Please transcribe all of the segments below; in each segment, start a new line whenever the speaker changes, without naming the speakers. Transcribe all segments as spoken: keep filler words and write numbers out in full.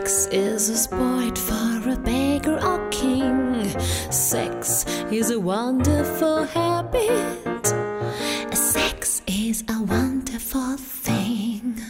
Sex is a sport for a beggar or king. Sex is a wonderful habit. Sex is a wonderful thing.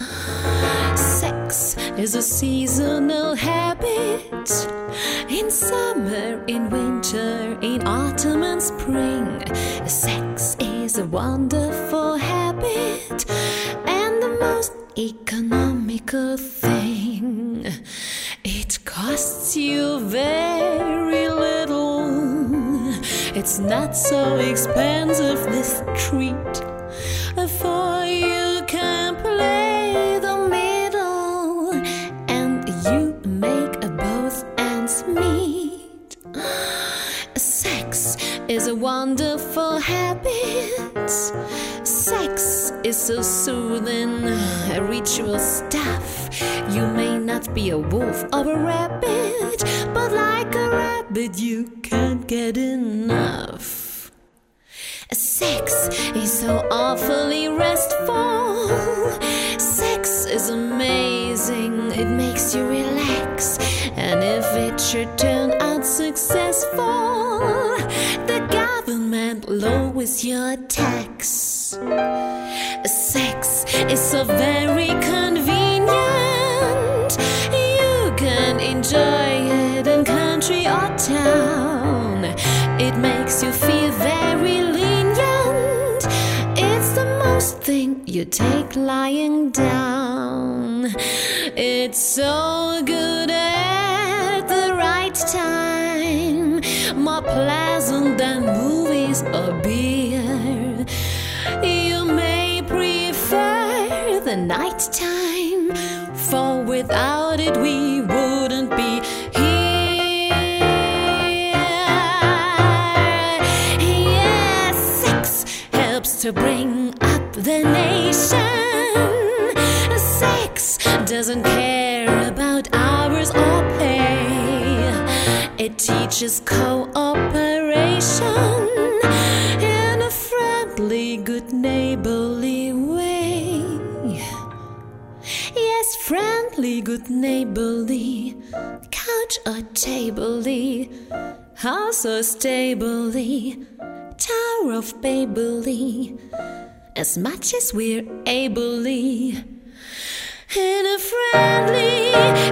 Sex is a seasonal habit. In summer, in winter, in autumn and spring. Sex is a wonderful habit and the most economical thing. It costs you very little. It's not so expensive, this treat. For you can play the middle and you make both ends meet. Sex is a wonderful habit. Sex is so soothing, ritual stuff. You may not be a wolf or a rabbit, but like a rabbit you can't get enough. Sex is so awfully restful. Sex is amazing, it makes you relax. And if it should turn out successful, the government lowers your tax. Sex is so very convenient. You can enjoy it in country or town. It makes you feel very lenient. It's the most thing you take lying down. It's so good at the right time, more pleasant than movies or beer. You may prefer the night time, for without it we wouldn't be here. Yes, sex helps to bring up the nation. Sex doesn't care about hours or pay. It teaches cooperation in a friendly, good neighborly way. Yes, friendly, good neighborly, couch or table-y, house or stable-y, Tower of Babel-y, as much as we're able-y. In a friendly